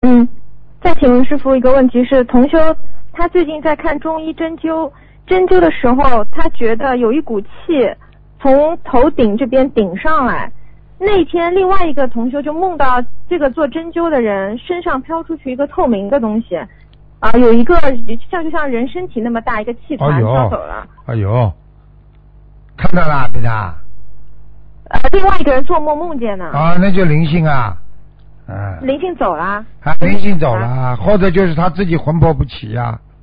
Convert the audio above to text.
嗯，再请问师傅一个问题是，同修他最近在看中医针灸的时候，他觉得有一股气从头顶这边顶上来。那天另外一个同修就梦到这个做针灸的人身上飘出去一个透明的东西，有一个就像人身体那么大一个气团飘走了。 哎呦，看到了对吧？ 另外一个人做梦梦见呢。 那就灵性啊。 灵性走了。 灵性走了，或者就是他自己魂魄不齐呀。